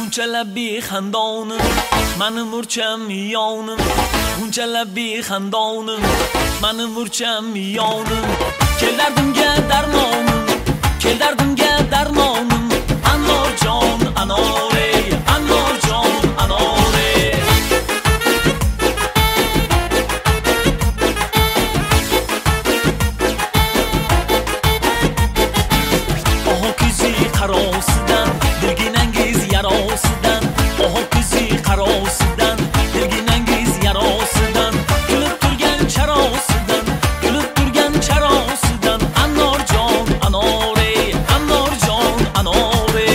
bunchalar bexandonim, mani murcham yonim. Bunchalar bexandonim, mani murcham yonim. Kel dardimga darmonim, kel dardimga darmonim. Anorjon, anore, anorjon, anore. Oho kuzi qarosidan, dilginangiz yarosidan. Oho kuzi qarosidan, dilginangiz yarosidan. Kulib turgan charosidan, kulib turgan charosidan. Anorjon, anore, anorjon, anore.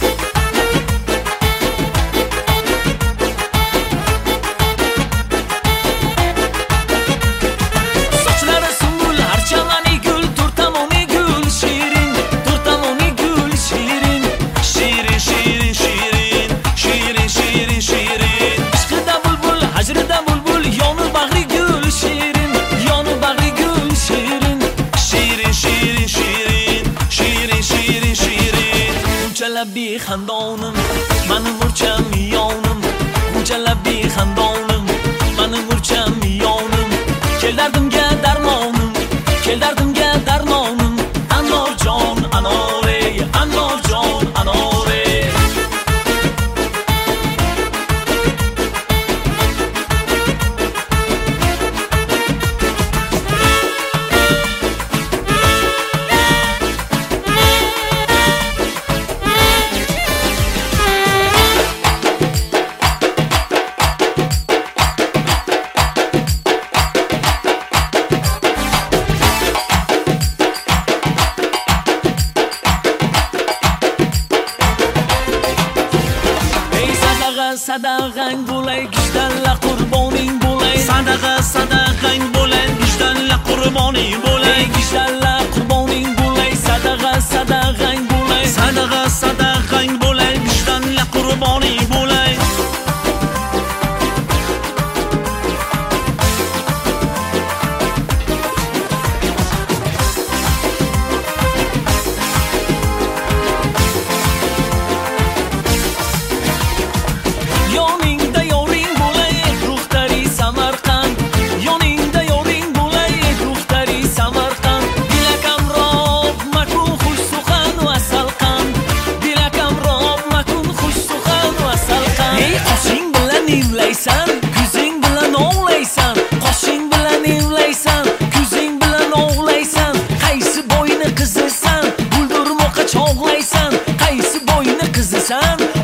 Sochlari sumbul, harchamani gul, turtamoni gul, shirin, turtamoni gul, shirin, shirin, shirin, shirin, shirin, shirin, shirin. Ishqida bulbul, hajrida bulbul, yonu bag'ri gul, shirin, yonu bag'ri gul, shirin, shirin, shirin, shirin, shirin, shirin, shirin. Bunchalar bexandonim, mani murcham yonim. Bunchalar bexandonim, mani murcham yonim. Kel dardimga darmonim, kel dardimga darmonim. Anorjon, anore, anorjon, anore. Sadag'ang bo'lay, gishdanla qurboning bo'lay. Sadaqa sadaqang bo'lay, gishdanla qurboning bo'lay. Gishdanla qurboning bo'lay, sadaqa sadag'ang bo'lay. Sadaqa sadaqang bo'lay, gishdanla qurboning bo'lay. Yoningda yoring bo'lay, ruhtari Samarqand. Yoningda yoring bo'lay, ruhtari Samarqand. Dilakam rob makun xush suxan va salqan. Dilakam rob makun xush suxan va salqan. Ey qoshing bilan nivlaysan, ko'zing bilan o'g'laysan. Qoshing bilan nivlaysan, ko'zing bilan o'g'laysan. Qaysi bo'yni qizisan, buldurmoqqa chog'laysan. Qaysi bo'yni qizisan,